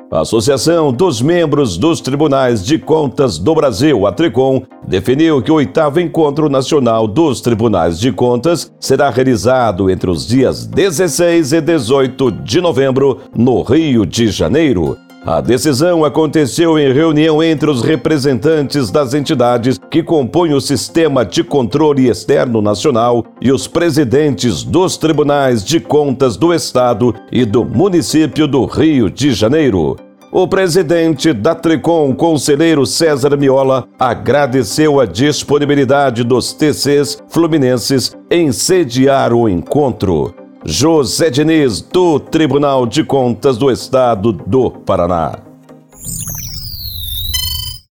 A Associação dos Membros dos Tribunais de Contas do Brasil, a TRECON, definiu que o 8º Encontro Nacional dos Tribunais de Contas será realizado entre os dias 16 e 18 de novembro, no Rio de Janeiro. A decisão aconteceu em reunião entre os representantes das entidades que compõem o Sistema de Controle Externo Nacional e os presidentes dos Tribunais de Contas do Estado e do município do Rio de Janeiro. O presidente da TRECON, conselheiro César Miola, agradeceu a disponibilidade dos TCs fluminenses em sediar o encontro. José Diniz, do Tribunal de Contas do Estado do Paraná.